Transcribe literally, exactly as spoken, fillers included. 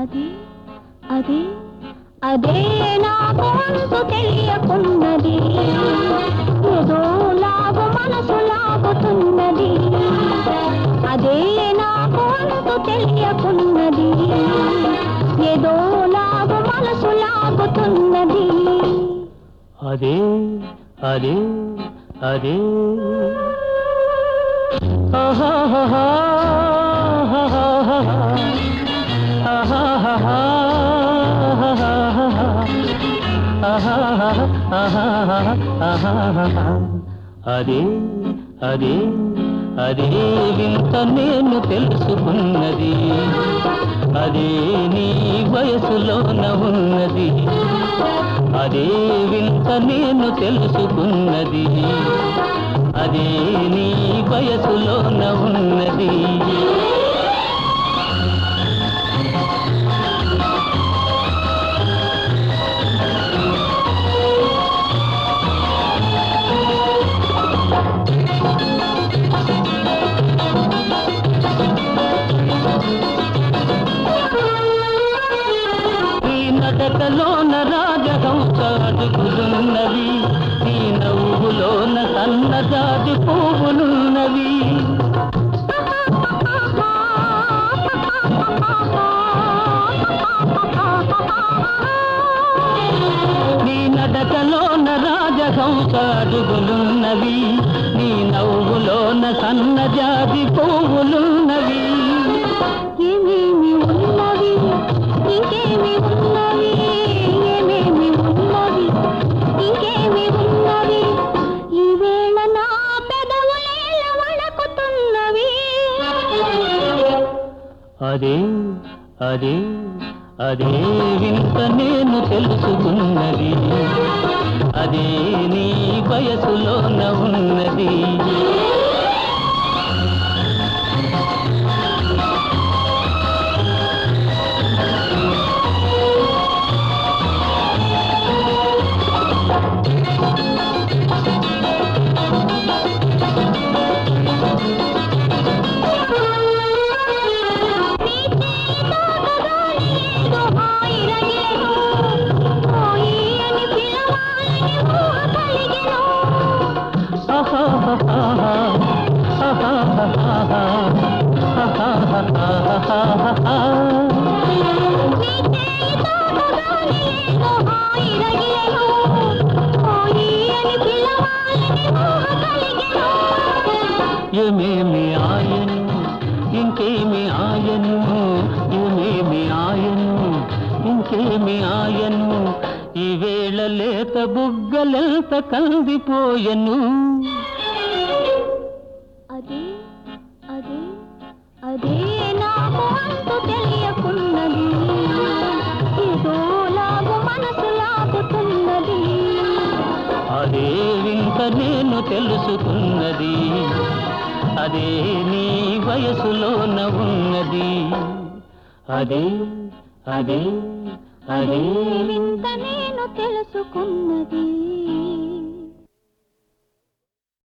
అది అది అదే నాకు అంతు తెలియకున్నది, ఏదో లాగు మనసు లాగుతున్నది. అదే నాకు అంతు తెలియకున్నది, ఏదో లాగు మనసు లాగుతున్నది. అదే అదే అదే ఆహాహా అదే అదే అదే వింత నేను తెలుసుకున్నది, అదే నీ వయసులోన ఉన్నది. అదే వింత నేను తెలుసుకున్నది, అదే నీ వయసులోన ఉన్నది. నడకలోన రాజహంస అడుగులున్నవి, నీ నవ్వులోన సన్నజాజి పువ్వులున్నవి. నీ నడకలోన రాజహంస అడుగులున్నవి, నీ నవ్వులోన సన్నజాజి పువ్వులున్నవి. ఏమేమి ఉన్నవి ఇంకేమి ఉన్నవి, ఏమేమి ఉన్నవి ఇంకేమి ఉన్నవి, ఈవేళ నా పెదవులేల వణకుతున్నవి. అదే అదే అదే వింత నేను తెలుసుకున్నది, అదే నీ వయసులోన ఉన్నది. ఏమేమి ఆయను ఇంకేమి ఆయను, ఏమేమి ఆయను ఇంకేమి ఆయను, ఈవేళ లేత బుగ్గలెంత కందిపోయెను. అదే అదే అదే నాకు అంతు తెలియకున్నది, ఏదో లాగు మనసు లాగుతున్నది. అదే వింత నేను తెలుసుకున్నది, అదే నీ వయసులోన ఉన్నది. అదే అదే అదే వింత నేను తెలుసుకున్నది.